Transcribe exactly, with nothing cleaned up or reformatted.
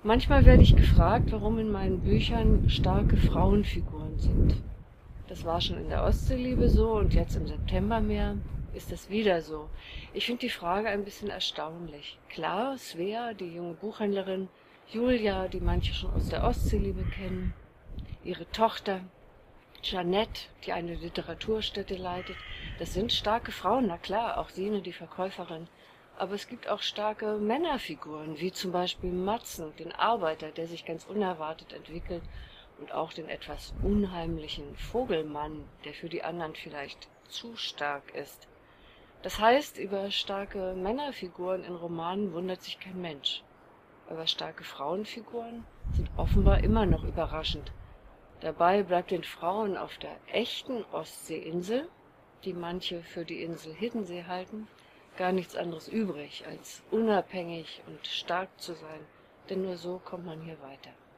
Manchmal werde ich gefragt, warum in meinen Büchern starke Frauenfiguren sind. Das war schon in der Ostseeliebe so und jetzt im Septembermeer ist es wieder so. Ich finde die Frage ein bisschen erstaunlich. Klar, Svea, die junge Buchhändlerin, Julia, die manche schon aus der Ostseeliebe kennen, ihre Tochter, Jeanette, die eine Literaturstätte leitet, das sind starke Frauen, na klar, auch Sine, die Verkäuferin. Aber es gibt auch starke Männerfiguren, wie zum Beispiel Matzen, den Arbeiter, der sich ganz unerwartet entwickelt, und auch den etwas unheimlichen Vogelmann, der für die anderen vielleicht zu stark ist. Das heißt, über starke Männerfiguren in Romanen wundert sich kein Mensch. Aber starke Frauenfiguren sind offenbar immer noch überraschend. Dabei bleibt den Frauen auf der echten Ostseeinsel, die manche für die Insel Hiddensee halten, gar nichts anderes übrig, als unabhängig und stark zu sein, denn nur so kommt man hier weiter.